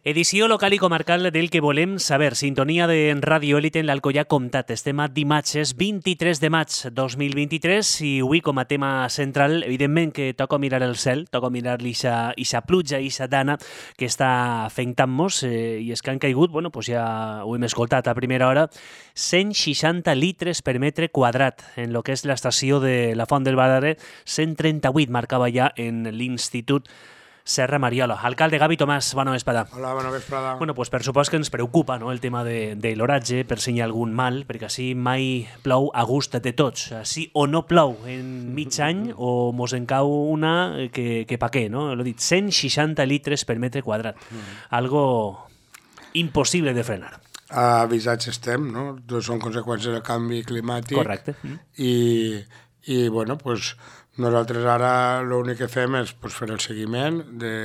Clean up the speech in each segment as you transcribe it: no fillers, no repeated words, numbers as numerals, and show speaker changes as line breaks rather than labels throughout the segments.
Edició local i comarcal del que volem saber. Sintonia de Radio Élite en l'Alcoià Comtat. Estem a dimarts 23 de maig 2023 i avui com a tema central, evidentment que toca mirar el cel, toca mirar ixa pluja, ixa dana que està afectant-nos i és que han caigut, bueno, pues ja ho hem escoltat a primera hora, 160 litres per metre quadrat en lo que és l'estació de la Font del Badaré, 138 marcava ja en l'Institut Serra Mariola. Alcalde Gavi Tomàs, bona vesprada.
Hola, bona vesprada.
Bueno, pues per supost que ens preocupa, no, el tema de l'oratge, per si hi ha algun mal, perquè així mai plou a gust de tots. Així o no plou en mig any o mos en cau una que pa què, no? L'he dit, 160 litres per metre quadrat. Algo impossible de frenar.
Avisats estem, no? Són conseqüències del canvi climàtic.
Correcte.
I bueno, pues, nosaltres ara l'únic que fem és fer el seguiment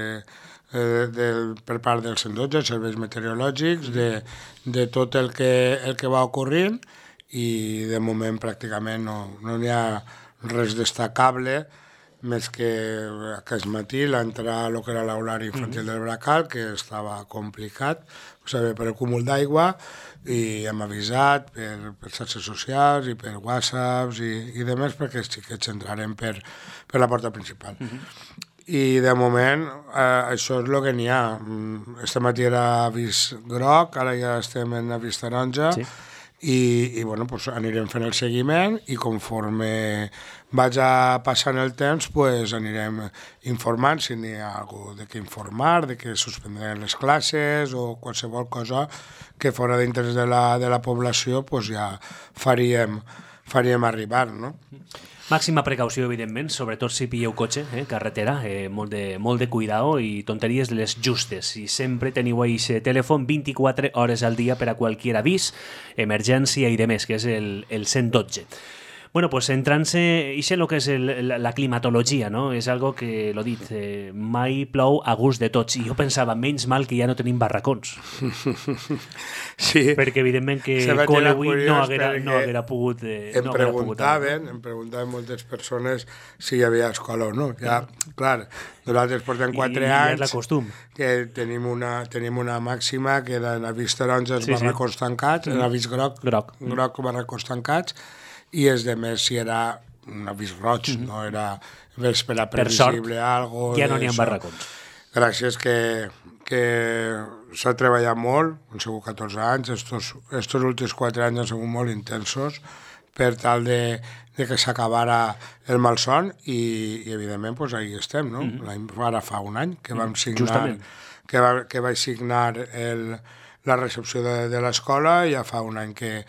per part del 112, serveis meteorològics, de tot el que va ocorrint i de moment pràcticament no hi ha res destacable més que aquest matí l'entrar a lo que era l'aulari infantil del Bracal, que estava complicat per el cúmul d'aigua, i hem avisat per xarxes socials i per whatsapps i demés perquè els xiquets entrarem per la porta principal. I de moment això és el que n'hi ha. Este matí era avís groc, ara ja estem en avís taronja. Sí. I bueno, pues anirem fent el seguiment i conforme vaig passant el temps pues anirem informant si n'hi ha alguna de què informar, de què suspendrem les classes o qualsevol cosa que fora d'interès de la població pues ja faríem arribar, no?
Màxima precaució, evidentment, sobretot si pilleu cotxe, carretera, molt de cuidado i tonteries les justes. I sempre teniu aquest telèfon 24 hores al dia per a qualsevol avís, emergència i demés, que és el 112. Bueno, pues entrant-se, això és el que és la climatologia, no? És algo que, l'ho dit, mai plou a gust de tots. I jo pensava, menys mal que ja no tenim barracons.
Sí.
Perquè, evidentment, que Colewin no haguera pogut...
Em preguntaven moltes persones si hi havia escola o no. Ja, clar, nosaltres portem 4 anys...
I és la costum.
Que tenim una màxima que era en avís taronja els barracons tancats, en avís groc barracons tancats, i els demés si era un avís roig, no era vespera previsible, algo...
Ja no n'hi ha barracons.
Gràcies que s'ha treballat molt, han sigut 14 anys, estos últims 4 anys han sigut molt intensos per tal de que s'acabara el malson i evidentment pues, ahí estem, no? Ara fa un any que vam signar, que vaig signar la recepció de l'escola, ja fa un any que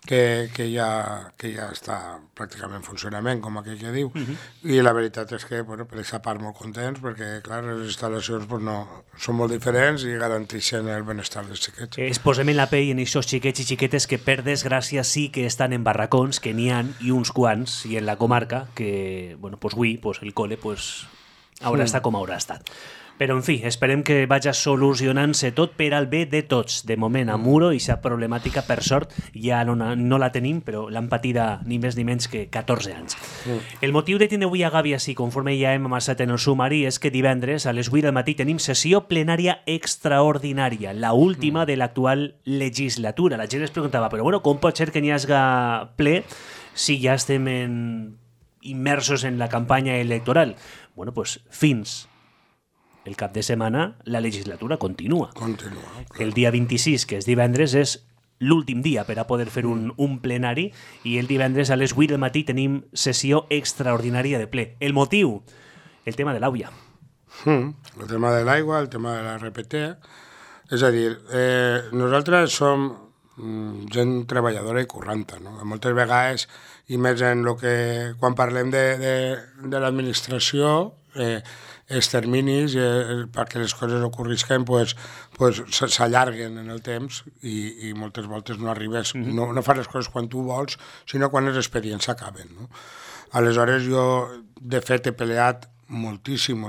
ja està pràcticament en funcionament, com aquell que diu. I la veritat és que, bueno, per aquesta part molt contents, perquè, clar, les instal·lacions són molt diferents i garanteixen el benestar dels xiquets.
Es posem en la pell en aquests xiquets i xiquetes que, per desgràcia, sí que estan en barracons, que n'hi ha, i uns quants, i en la comarca, que, bueno, pues avui, pues el col·le, pues, haurà estat com haurà estat. Però, en fi, esperem que vagi solucionant-se tot per al bé de tots. De moment, a Muro, i aquesta problemàtica, per sort, ja no la tenim, però l'han patida ni més ni menys que 14 anys. El motiu de tindre avui a Gavi així, conforme ja hem amassat en el sumari, és que divendres, a les 8 del matí, tenim sessió plenària extraordinària, la última de l'actual legislatura. La gent es preguntava, però bueno, com pot ser que n'hi hagi ple si ja estem immersos en la campanya electoral? Bueno, pues fins el cap de setmana la legislatura continua. El dia 26, que és divendres, és l'últim dia per a poder fer un plenari i el divendres a les 8 del matí tenim sessió extraordinària de ple. El motiu? El tema de l'aigua.
El tema de l'aigua, el tema de la RPT. És a dir, nosaltres som gent treballadora i curranta, no? Moltes vegades, i més en lo que quan parlem de l'administració, els terminis perquè les coses ocorrisquen s'allarguen en el temps i moltes voltes no arribes, no fas les coses quan tu vols, sinó quan els expedients s'acaben, no? Aleshores jo de fet he peleat moltíssim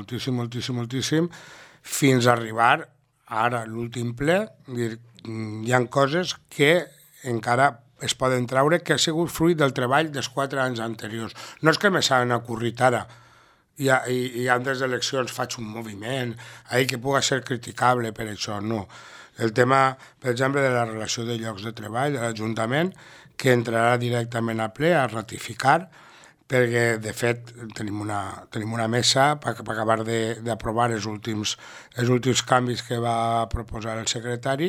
fins a arribar ara l'últim ple, hi ha coses que encara es poden treure que ha sigut fruit del treball dels 4 anys anteriors. No és que me s'han ocorrit ara, i antes d'eleccions faig un moviment, que pugui ser criticable per això, no. El tema, per exemple, de la relació de llocs de treball de l'Ajuntament, que entrarà directament a ple a ratificar, perquè, de fet, tenim una mesa per acabar d'aprovar els últims canvis que va proposar el secretari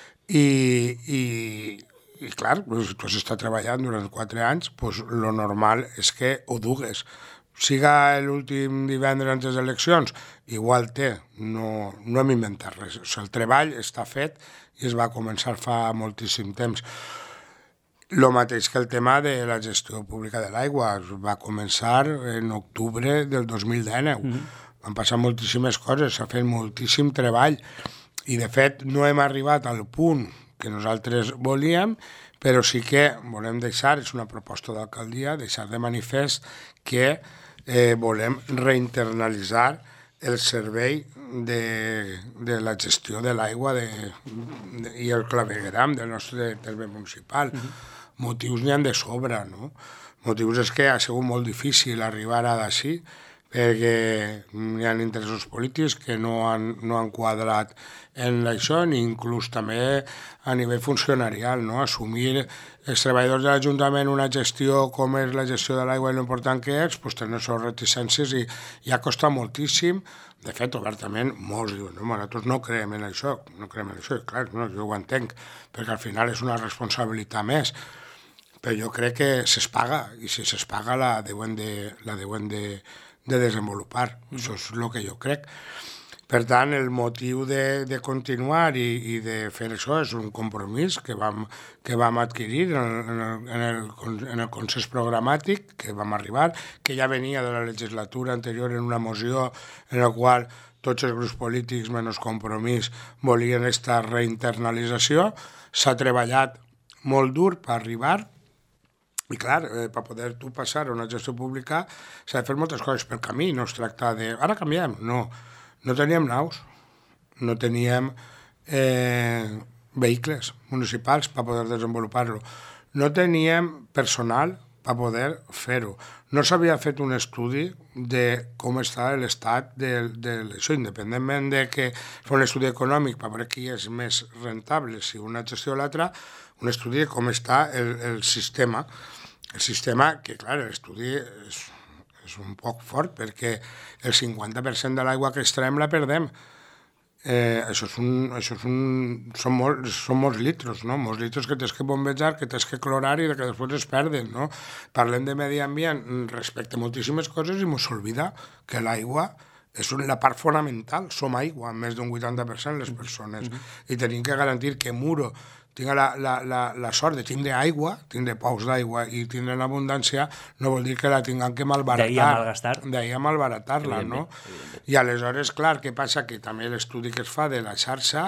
i clar, si tu has estat treballant durant 4 anys, lo normal és que ho dugues. Siga l'últim divendres antes d'eleccions, igual té, no hem inventat res. O sigui, el treball està fet i es va començar fa moltíssim temps. El mateix que el tema de la gestió pública de l'aigua. Es va començar en octubre del 2019. Han passat moltíssimes coses, s'ha fet moltíssim treball i, de fet, no hem arribat al punt que nosaltres volíem, però sí que volem deixar, és una proposta d'alcaldia, deixar de manifest que volem reinternalitzar el servei de la gestió de l'aigua i el clavegueram del nostre terme municipal. Motius n'hi han de sobre, no? Motius és que ha sigut molt difícil arribar a d'ací, perquè hi ha interessos polítics que no han quadrat en això, ni inclús també a nivell funcionarial, no? Assumir els treballadors de l'Ajuntament una gestió com és la gestió de l'aigua i l'important que és, doncs tenen les seves reticències i ha costat moltíssim. De fet, obertament, molts diuen, no, nosaltres no creiem en això, i clar, no, jo ho entenc, perquè al final és una responsabilitat més, però jo crec que se's paga, i si se's paga la deuen de desenvolupar. Això és el que jo crec. Per tant, el motiu de continuar i de fer això és un compromís que vam adquirir en el consens programàtic que vam arribar, que ja venia de la legislatura anterior en una moció en la qual tots els grups polítics, menys Compromís, volien aquesta reinternalització. S'ha treballat molt dur per arribar. I clar, per poder tu passar a una gestió pública s'ha de fer moltes coses pel camí, no es tracta de... Ara canviem, no teníem naus, no teníem vehicles municipals per poder desenvolupar-lo, no teníem personal per poder fer-ho. No s'havia fet un estudi de com està l'estat d'això, independentment de que fa un estudi econòmic per veure qui és més rentable, si una gestió o l'altra, un estudi de com està el sistema. El sistema, que clar, l'estudi és un poc fort perquè el 50% de l'aigua que extraiem la perdem. Són molts litres, no? Molts litres que tens que bombejar, que tens que clorar i que després es perden, no? Parlem de medi ambient respecte a moltíssimes coses i ens oblida que l'aigua és la part fonamental. Som aigua, més d'un 80% les persones. I tenim que garantir que Muro tinc la sort de tindre aigua, tindre pous d'aigua i tindre en abundància, no vol dir que la tinguem que malbaratar. D'ahir a malbaratar-la, no? I aleshores, clar, què passa? Que també l'estudi que es fa de la xarxa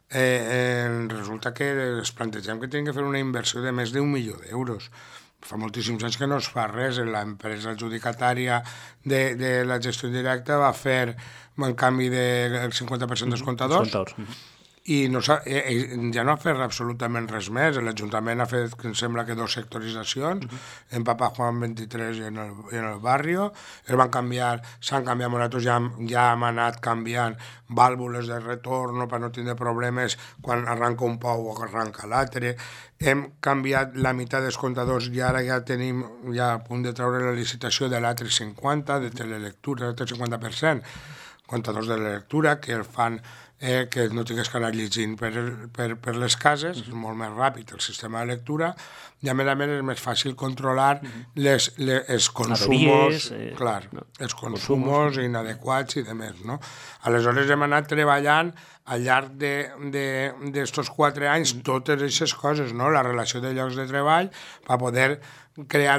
resulta que es plantegem que tenim que fer una inversió de més d'1 milió d'euros. Fa moltíssims anys que no es fa res. L'empresa adjudicatària de la gestió indirecta va fer un canvi del 50% dels comptadors. I ja no ha fet absolutament res més. L'Ajuntament ha fet, em sembla que 2 sectoritzacions, en Papa Juan 23 i en el Barrio. S'han canviat, nosaltres ja hem anat canviant vàlvules de retorn per no tindre problemes quan arranca un pou o arranca l'altre. Hem canviat la meitat dels comptadors i ara ja tenim a punt de treure la licitació de l'A350, de telelectura, del 50%, comptadors de la lectura que el fan que no tingués que anar llegint per les cases, és molt més ràpid el sistema de lectura, i a més és més fàcil controlar els consumos, els consumos inadequats i demés, no? Aleshores hem anat treballant al llarg d'estos 4 anys totes aquestes coses, no? La relació de llocs de treball per poder crear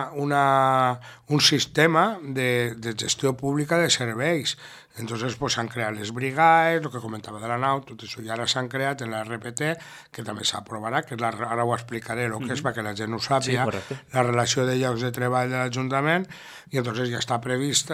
un sistema de gestió pública de serveis. Entonces s'han creat les brigades, el que comentava de la nau, tot això, i ara s'han creat en la RPT, que també s'aprovarà, que ara ho explicaré el que és perquè la gent ho sàpiga, la relació de llocs de treball de l'Ajuntament, i entonces ja està previst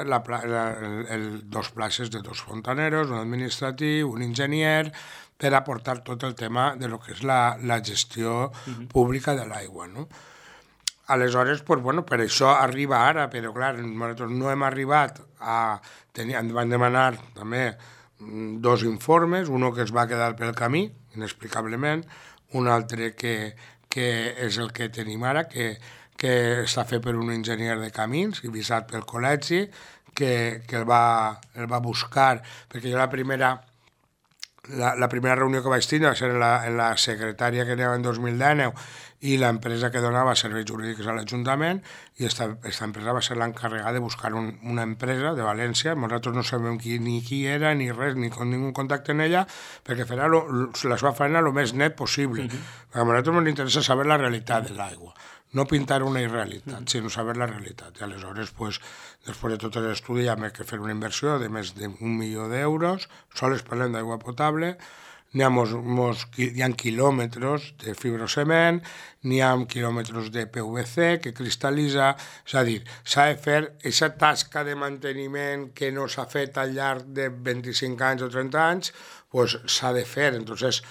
2 places de 2 fontaneros, un administratiu, un enginyer, per aportar tot el tema de lo que és la gestió pública de l'aigua, no? aleshores, pues, bueno, per això arriba ara, però clar, nosaltres no hem arribat a tenir, van demanar també 2 informes, un que es va quedar pel camí, inexplicablement, un altre que és el que tenim ara, que està fet per un enginyer de camins i visat pel col·legi, que el va buscar, perquè jo la primera reunió que vaig tindre va ser en la secretària que anava en 2019 i l'empresa que donava serveis jurídics a l'Ajuntament, i aquesta empresa va ser l'encarregada de buscar una empresa de València. Nosaltres no sabem ni qui era, ni res, ni con ningú contacte en ella, perquè farà la seva feina el més net possible. Perquè a nosaltres ens interessa saber la realitat de l'aigua, no pintar una irrealitat, sinó saber la realitat. I aleshores, pues, després de tot l'estudi, hi ha que fer una inversió de més d'1 milió d'euros, sols parlem d'aigua potable, hi ha quilòmetres de fibrocement, hi ha quilòmetres de PVC que cristal·litza, és a dir, s'ha de fer aquesta tasca de manteniment que no s'ha fet al llarg de 25 anys o 30 anys, pues s'ha de fer. Entonces,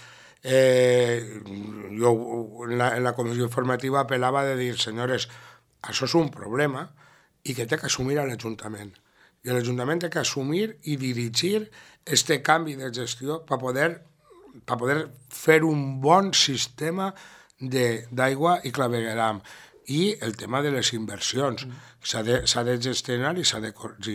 jo en la comissió informativa apel·lava de dir, senyores, això és un problema i que té que assumir l'Ajuntament. I l'Ajuntament té que assumir i dirigir aquest canvi de gestió per poder fer un bon sistema d'aigua i clavegueram. I el tema de les inversions. S'ha de gestionar i s'ha de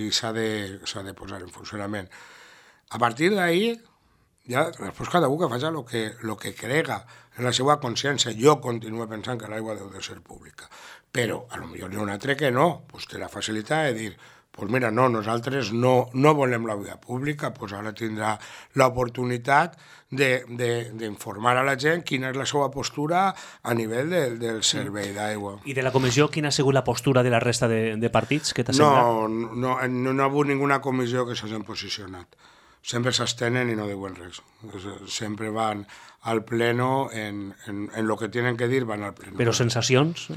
posar en funcionament. A partir d'ahir, ja, després cada un que faci el que crega en la seva consciència. Jo continuo pensant que l'aigua deu de ser pública, però potser n'hi ha un altre que no, pues té la facilitat de dir, pues mira, no, nosaltres no volem l'aigua pública, pues ara tindrà l'oportunitat d'informar a la gent quina és la seva postura a nivell del servei d'aigua.
I de la comissió, quina ha sigut la postura de la resta de partits? Què t'ha semblat?
No ha hagut ninguna comissió que s'hagin posicionat. Sempre s'estenen i no diuen res. Sempre van al pleno, en lo que tienen que dir van al pleno.
Però sensacions?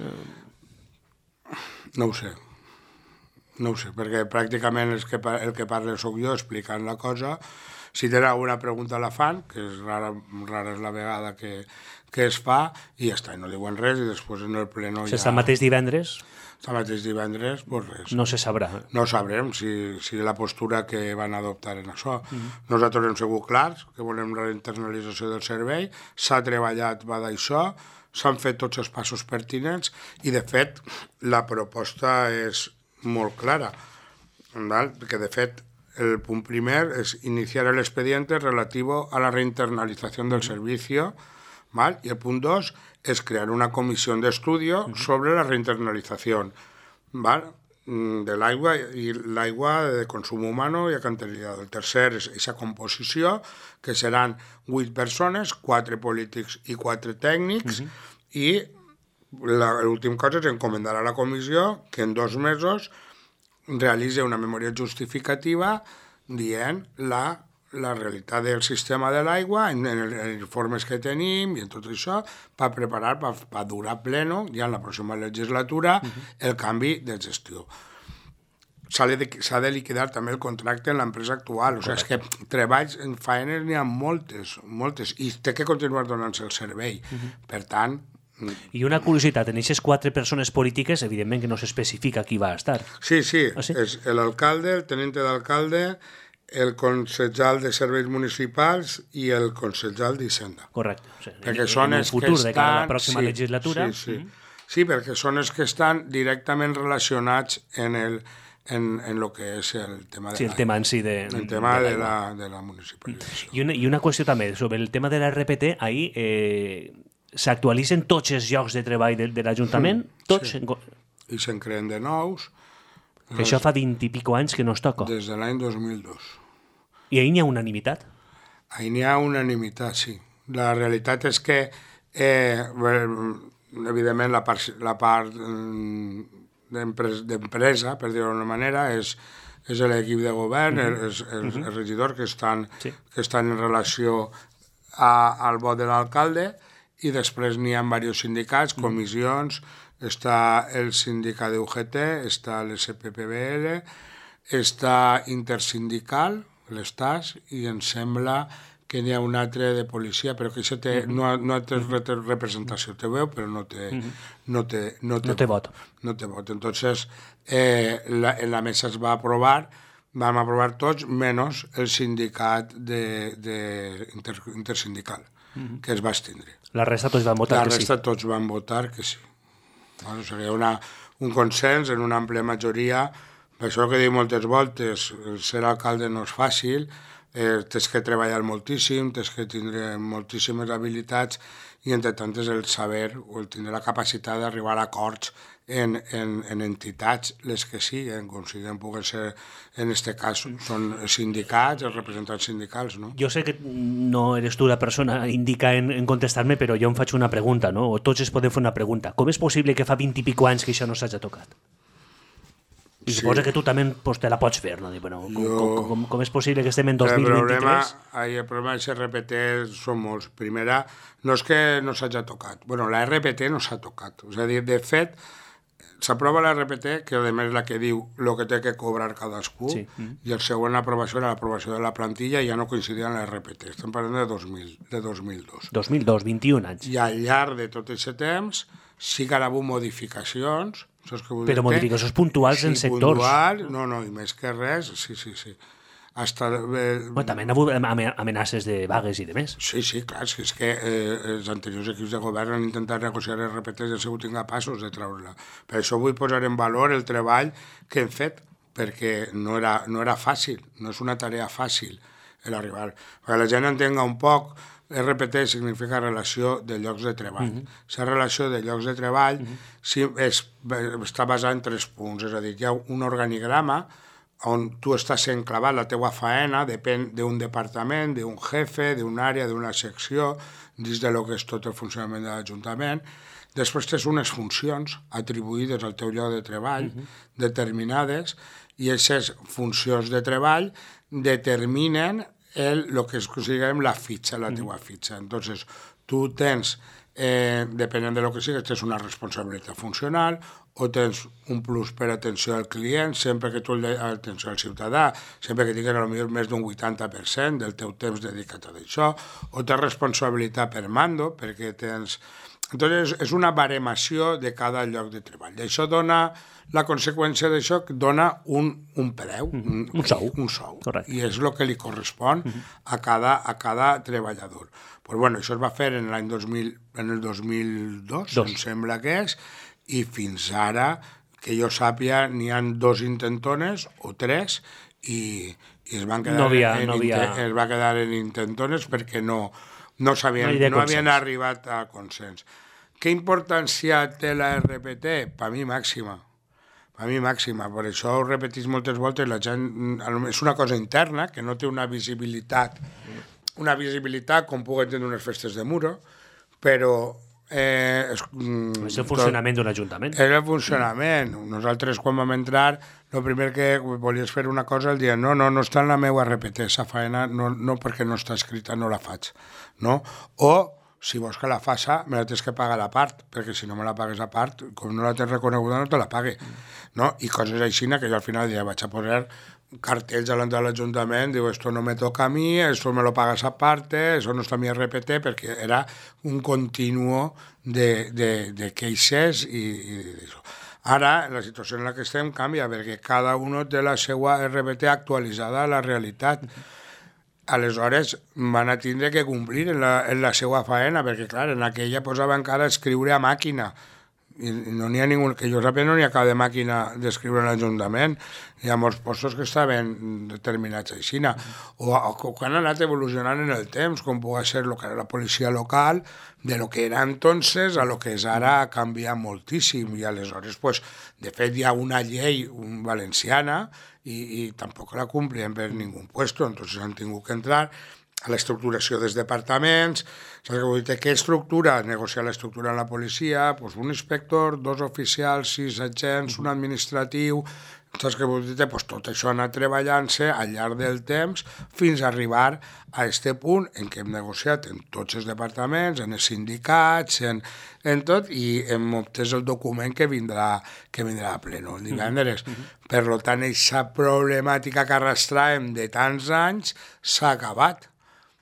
No ho sé, perquè pràcticament el que parla sóc jo explicant la cosa. Si tenen alguna pregunta la fan, que és rara és la vegada que es fa, i ja està, no diuen res, i després en el pleno ja...
El mateix divendres?
El mateix divendres, doncs res.
No se sabrà.
No sabrem si la postura que van adoptar en això. Nosaltres hem sigut clars que volem la internalització del servei, s'ha treballat, va d'això, s'han fet tots els passos pertinents i, de fet, la proposta és molt clara, perquè, de fet, el punt primer és iniciar el expediente relativo a la reinternalización del servicio, y el punt 2 es crear una comisión de estudio sobre la reinternalización de l'aigua i l'aigua de consum humano i alcantarillado. El tercer és aquesta composició, que seran 8 persones, 4 polítics i 4 tècnics, i l'últim cosa és encomendar a la comissió que en 2 mesos realitzi una memòria justificativa dient la realitat del sistema de l'aigua, en els informes que tenim i en tot això, per preparar, per dur a pleno, ja en la pròxima legislatura, el canvi de gestió. S'ha de liquidar també el contracte en l'empresa actual. O sigui, és que treballs en faenes n'hi ha moltes, i té que continuar donant-se el servei. Per tant...
I una curiositat, en aquestes 4 persones polítiques, evidentment que no s'especifica qui va estar.
Sí, és l'alcalde, el tenente d'alcalde, el consellal de serveis municipals i el consellal d'Hisenda.
Correcte.
Perquè són
en el futur de cara a la pròxima legislatura.
Sí, perquè són els que estan directament relacionats en lo que és el tema de
el tema en si de
la municipalització.
I una qüestió també, sobre el tema de la RPT, ahir s'actualitzen tots els llocs de treball de l'Ajuntament? Tots?
I se'n creen de nous.
Que això fa 20 i pico anys que no es toca.
Des de l'any 2002.
I ahir n'hi ha unanimitat?
Ahir n'hi ha unanimitat, sí. La realitat és que, evidentment, la part d'empresa, per dir-ho d'una manera, és l'equip de govern, els regidors que estan en relació al vot de l'alcalde, i després n'hi ha diversos sindicats, comissions, està el sindicat de UGT, està l'SPPBL, està intersindical, l'ESTAS, i em sembla que n'hi ha un altre de policia, però que això no té representació, té veu, però no té
vot.
No té vot. Entonces, en la mesa es va aprovar, vam aprovar tots, menys el sindicat intersindical, que es va extindre.
La resta tots van votar que sí.
La resta tots van votar que sí. Bueno, seria un consens en una àmplia majoria. Per això que dic moltes voltes, ser alcalde no és fàcil, tens que treballar moltíssim, tens que tindre moltíssimes habilitats i entre tantes el saber o el tindre la capacitat d'arribar a acords en entitats, les que siguen, com siguen puguen ser, en aquest cas, són sindicats, els representants sindicals, no?
Jo sé que no eres tu la persona indica en contestar-me, però jo em faig una pregunta, no? O tots es poden fer una pregunta. Com és possible que fa 20 i pico anys que això no s'hagi tocat? I suposa que tu també te la pots fer, no? Bueno, com és possible que estem en 2023?
El problema de RPT són molts. Primera, no és que no s'hagi tocat. Bueno, la RPT no s'ha tocat. És a dir, de fet, s'aprova la RPT, que a més la que diu el que té que cobrar cadascú, i el següent aprovació era l'aprovació de la plantilla i ja no coincidia amb la RPT. Estem parlant de 2002.
2002, 21 anys.
I al llarg de tot aquest temps sí que hi ha hagut modificacions,
però modificacions puntuals en sectors.
Puntuals, no, i més que res, sí.
També han hagut amenaces de vagues i de més.
Sí, clar, és que els anteriors equips de govern han intentat negociar RPTs i han sigut incapaços de treure-la. Per això vull posar en valor el treball que hem fet, perquè no era fàcil, no és una tarea fàcil l'arribar. Perquè la gent entenga un poc, RPT significa relació de llocs de treball. Aquesta relació de llocs de treball està basada en 3 punts, és a dir, hi ha un organigrama on tu estàs enclavat, la teua faena depèn d'un departament, d'un jefe, d'una àrea, d'una secció, dins de lo que és tot el funcionament de l'Ajuntament. Després tens unes funcions atribuïdes al teu lloc de treball, determinades, i aquestes funcions de treball determinen el que es considera la fitxa, la teua fitxa. Entonces, tu tens, depenent de lo que sigues, tens una responsabilitat funcional o tens un plus per atenció al client, sempre que tu atenció al ciutadà, sempre que tinguis potser més d'un 80% del teu temps dedicat a això, o tens responsabilitat per mando, perquè tens... Entonces, és una baremació de cada lloc de treball. I això dona, la conseqüència d'això dona un preu,
un sou.
Correcte. I és el que li correspon a cada treballador. Pues bueno, això es va fer en el 2002, em sembla que és, i fins ara, que jo sàpia, n'hi ha 2 intentones o 3, i es van quedar es va quedar en intentones perquè no havien arribat a consens. Què importància té la RPT? Per mi màxima. Per això ho repetís moltes voltes, la gent és una cosa interna que no té una visibilitat com puguen tenir unes festes de muro, però
és el funcionament d'un ajuntament.
És el funcionament. Nosaltres, quan vam entrar, el primer que volies fer una cosa, el dia no està en la meva RPT, esa faena, no perquè no està escrita, no la faig. No? O, si vols que la faça, me la tens que pagar a part, perquè si no me la pagues a part, com no la tens reconeguda, no te la pague. No? I coses així que jo al final ja vaig a posar cartells davant de l'Ajuntament, diu, esto no me toca a mi, esto me lo pagas aparte, eso no està a mi RPT, perquè era un continuo de queixes i d'això. Ara, la situació en la que estem canvia, perquè cada un té la seva RPT actualitzada a la realitat. Aleshores, van a tindre que complir en la seva faena, perquè, clar, en aquella posava encara escriure a màquina, i no n'hi ha ningú, que jo sàpiga no n'hi ha cap de màquina d'escriure a l'Ajuntament, hi ha molts postos que estaven determinats així, o que han anat evolucionant en el temps, com pugui ser el que era la policia local, de lo que era entonces a lo que és ara ha canviat moltíssim, i aleshores, pues, de fet, hi ha una llei valenciana i tampoc la complien per ningú puesto, entonces han tingut que entrar a l'estructuració dels departaments. Què estructura? Negociar l'estructura en la policia, pues un inspector, 2 oficials, 6 agents, un administratiu. Saps què vull dir? Pues tot això ha anat treballant-se al llarg del temps fins a arribar a aquest punt en què hem negociat en tots els departaments, en els sindicats, en tot, i hem obtès el document que vindrà a pleno el divendres. Per tant, aquesta problemàtica que arrastràvem de tants anys s'ha acabat.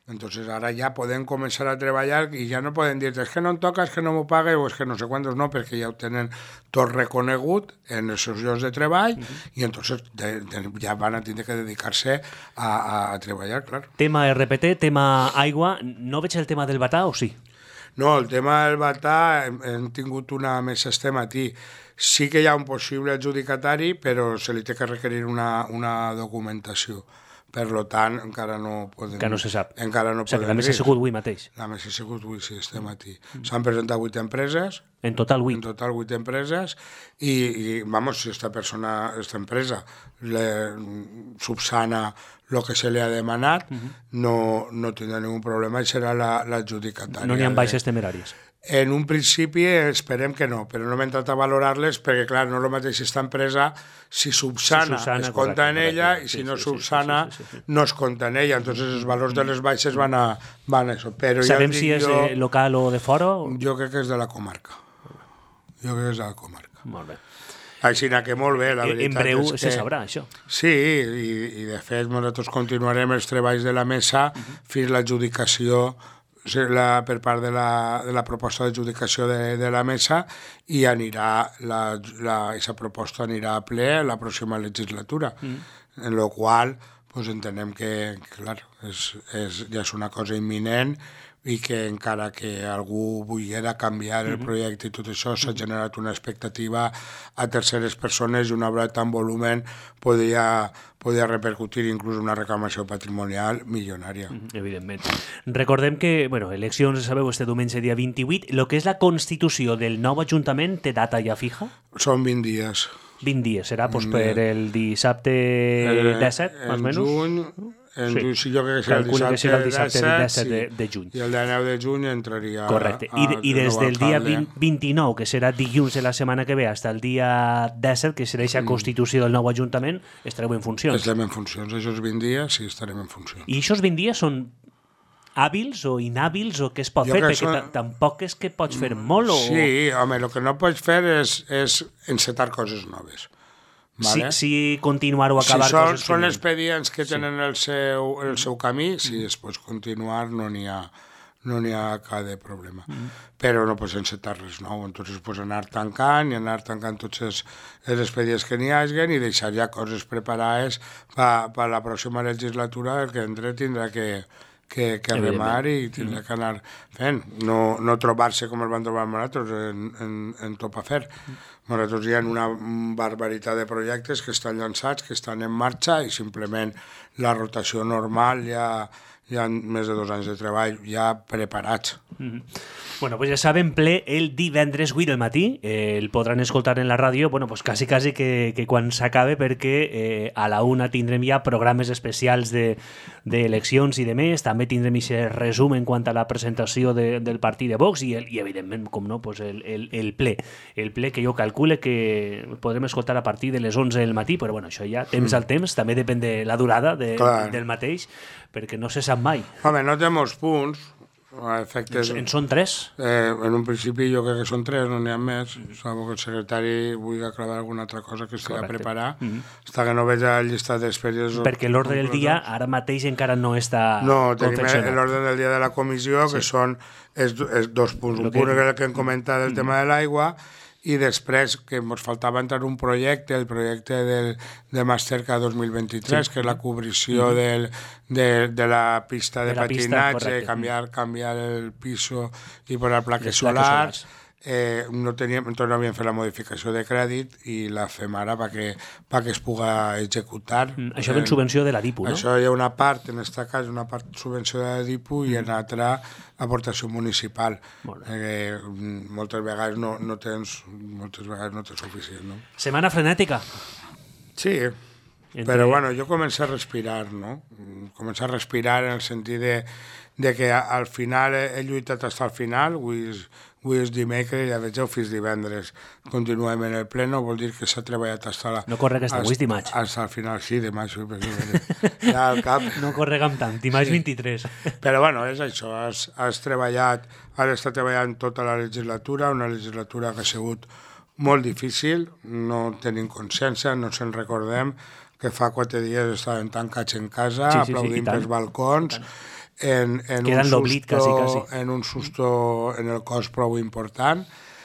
Entonces ara ja podem començar a treballar i ja no poden dir és que no em toca, és que no m'ho pague o és que no sé quantos no, perquè ja ho tenen tot reconegut en els seus llocs de treball i entonces ja van a tindre que dedicar-se a treballar, clar.
Tema RPT, tema aigua. No veig el tema del batà o sí?
No, el tema del batà hem tingut una mesa estem aquí. Sí que hi ha un possible adjudicatari, però se li té que requerir una documentació. Per tant, encara no podem...
Que no se sap.
Encara no
o sigui,
podem
la mesa ha sigut avui mateix.
La mesa ha sigut avui, sí, estem aquí. S'han presentat 8 empreses.
En total 8.
En total 8 empreses i vamos, si esta empresa subsana el que se li ha demanat, no tindrà ningú problema i serà l'adjudicatària.
No n'hi ha baixes temeràries.
En un principi esperem que no, però no hem entrat a valorar-les perquè, clar, no és el mateix esta empresa, si subsana es compta en ella i si no subsana no es compta en ella. Entonces els valors de les baixes van a això. Però
sabem si és local o de fora?
Jo crec que és de la comarca.
Molt bé.
Així que molt bé, la veritat
en breu
és que...
se sabrà, això.
Sí, i de fet nosaltres continuarem els treballs de la mesa fins l'adjudicació per part de la proposta d'adjudicació de la mesa i anirà aquesta proposta anirà a ple la pròxima legislatura, en la qual pues, entenem que clar, ja és una cosa imminent i que encara que algú volguera canviar el projecte i tot això, s'ha generat una expectativa a terceres persones i una obra de tant volumen podia repercutir inclús una reclamació patrimonial milionària.
Evidentment. Recordem que, eleccions, sabeu, este diumenge dia 28, el que és la constitució del nou Ajuntament té data ja fija?
Són 20 dies.
20 dies, serà per el dissabte 17, més o menys?
En juny, sí, jo crec que serà el dissabte 17
de juny.
I el 9 de juny entraria...
Correcte. I des del dia 29, que serà dilluns de la setmana que ve, fins al dia 17, que serà aquesta constitució del nou Ajuntament, estareu en funcions.
Estarem en funcions. Aquests 20 dies sí estarem en funcions.
I aquests 20 dies són hàbils o inhàbils o què es pot fer? Perquè tampoc és que pots fer molt o...
Sí, home, el que no pots fer és encetar coses noves.
Vale? Si continuar o acabar coses...
Si són expedients que tenen el seu camí, si es pot continuar no n'hi ha cap de problema. Però no pots encetar res nou, entonces pots anar tancant tots els expedients que n'hi hagi i deixar ja coses preparades per la pròxima legislatura, el que tindrà que remar i tindrà que anar fent, no trobar-se com el van trobar nosaltres en tot a fer. Nosaltres hi ha una barbaritat de projectes que estan llançats, que estan en marxa i simplement la rotació normal hi ha més de 2 anys de treball ja preparats.
Bueno, pues ja saben, ple el divendres 8 del matí, el podran escoltar en la ràdio, bueno, pues quasi que quan s'acabe, perquè a la 1 tindrem ja programes especials d'eleccions i de més, també tindrem aquest resum en quant a la presentació del partit de Vox i evidentment, com no, pues el ple que jo calcule que podrem escoltar a partir de les 11 del matí, però bueno, això ja temps al temps, també depèn de la durada del mateix, perquè no se sap mai.
Home, no té molts punts.
En són 3?
En un principi jo crec que són 3, no n'hi ha més. Salvo que el secretari vulgui aclarar alguna altra cosa que estigui a preparar. Fins que no veig el llistat d'expedients...
Perquè l'ordre del dia ara mateix encara no està confeccionat.
No, tenim l'ordre del dia de la comissió, que són els 2 punts. Un punt que hem comentat del tema de l'aigua, i després que ens faltava entrar un projecte, el projecte de Mastercard 2023, que és la cobrició de la pista de patinatge, canviar el piso i posar plaques solars. Entonces no havíem fet la modificació de crèdit i la fem ara perquè es pugui executar.
Això ve en subvenció de la DIPU, no?
Això hi ha una part, en aquest cas, una part subvenció de la DIPU i una altra aportació municipal. Moltes vegades no tens suficient, no?
Setmana frenètica.
Sí, però bueno, jo començo a respirar, no? Començo a respirar en el sentit de que al final he lluitat fins al final, avui és dimecres, ja vegeu, fins divendres continuem en el pleno, vol dir que s'ha treballat fins
No corre aquesta, avui és dimarts.
Fins al final, sí, dimarts, ja al cap.
No corregam tant, dimarts 23.
Però bueno, és això, has estat treballant tota la legislatura, una legislatura que ha sigut molt difícil, no tenim consciència, no se'n recordem, que fa 4 dies estaven tancats en casa, aplaudint pels balcons, en un susto en el cos prou important,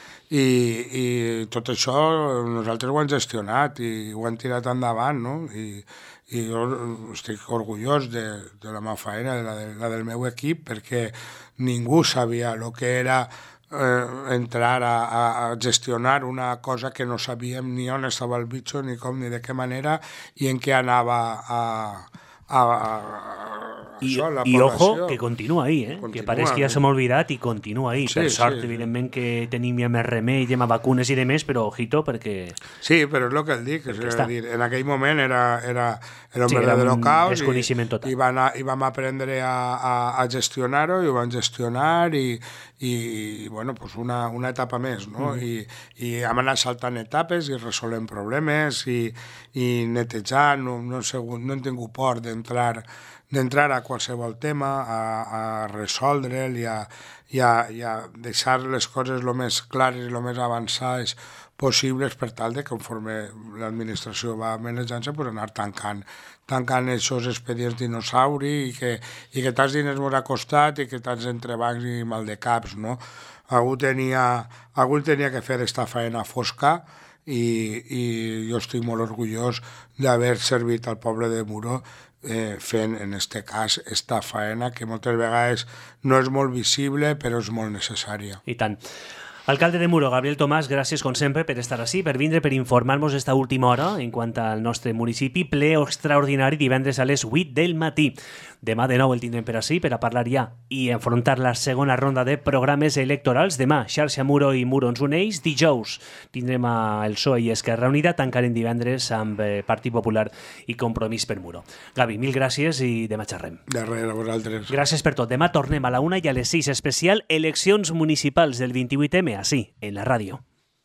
i tot això nosaltres ho hem gestionat i ho hem tirat endavant, no? I jo estic orgullós de la meva feina, de la del meu equip, perquè ningú sabia el que era entrar a gestionar una cosa que no sabíem ni on estava el bitxo, ni com, ni de què manera, i en què anava
I
la població.
ojo, que continua ahí, que pareix que ja s'ha olvidat i continua ahí.
Sí,
per sort,
sí.
Evidentment, que tenim ja més remei, ja més vacunes i demés, però ojito, perquè...
Sí, però és el que et dic, en aquell moment era un verdadero caos
i
vam aprendre a gestionar-ho i ho vam gestionar i bueno, pues una etapa més, no? I hem anat saltant etapes i resolent problemes i netejant, no hem tingut por d'entrar a qualsevol tema, a resoldre'l i a deixar les coses el més clares i el més avançades possibles per tal de, conforme l'administració va manejant-se, pues anar tancant aquests expedients dinosauri i que tants diners m'ho ha costat i que tants entrebancs i maldecaps, no? Algú tenia que fer esta feina fosca i jo estic molt orgullós d'haver servit al poble de Muro fent, en este cas, esta faena que moltes vegades no és molt visible, però és molt necessària.
I tant. Alcalde de Muro, Gabriel Tomàs, gràcies com sempre per estar així, per vindre, per informar-nos esta última hora en quant al nostre municipi. Ple extraordinari divendres a les 8 del matí. Demà de nou el tindrem per així per a parlar ja i enfrontar la segona ronda de programes electorals. Demà, Xarxa Muro i Muro ens uneix. Dijous tindrem el PSOE i Esquerra Unida. Tancarem divendres amb Partit Popular i Compromís per Muro. Gavi, mil gràcies i demà xerrem.
De res, a vosaltres.
Gràcies per tot. Demà tornem a la 1 i a les 6, especial Eleccions Municipals del 28M, així, en la ràdio.